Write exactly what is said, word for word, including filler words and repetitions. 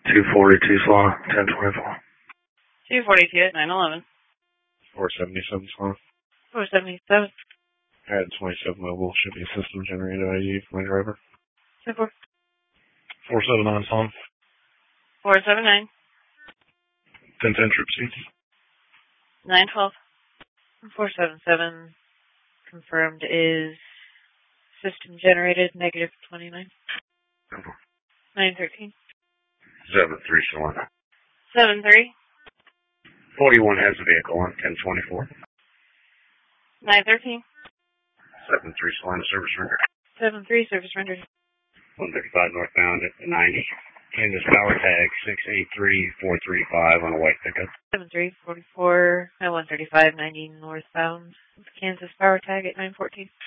two forty-two slot, ten twenty-four. two forty-two at nine eleven. four seventy-seven slot. four seventy-seven. Pad twenty-seven mobile, should be system generated I D for my driver. ten four. four seven nine slot. four seven nine. ten ten trip seats. nine twelve. four seven seven confirmed is system generated negative twenty-nine. nine thirteen. seven three slot. seven three. forty-one has a vehicle on ten twenty-four. nine thirteen. seven three slot service rendered. seven three service rendered. one thirty-five northbound at ninety. Kansas power tag six eight three four three five on a white pickup. seven three forty-four at one thirty-five ninety northbound. Kansas power tag at nine fourteen.